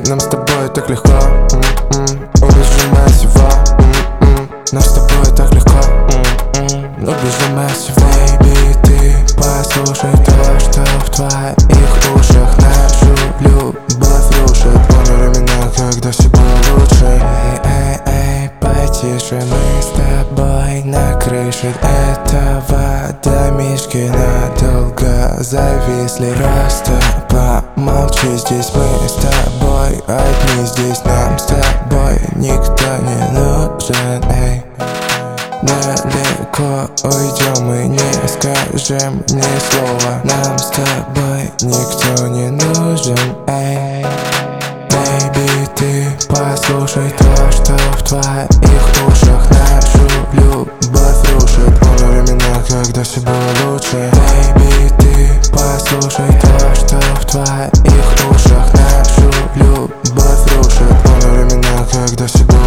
Нам с тобой так легко, убежим от всего. Нам с тобой так легко, убежим от всего. Baby, ты послушай то, что в твоих ушах. Нашу любовь рушит. Помню времена, когда все было лучше. Эй, потише, мы с тобой на крыше этого домишки надолго зависли. Просто помолчи, здесь мы с тобой одни. Здесь нам с тобой никто не нужен. Эй, далеко уйдем и не скажем ни слова. Нам с тобой никто не нужен. Эй, baby, ты послушай то, что в твоих ушах. Нашу любовь рушит. Помню времена, когда все было лучше. Baby, ты послушай то, что в твоих ушах. Нашу любовь рушит. Помню времена, когда все было лучше.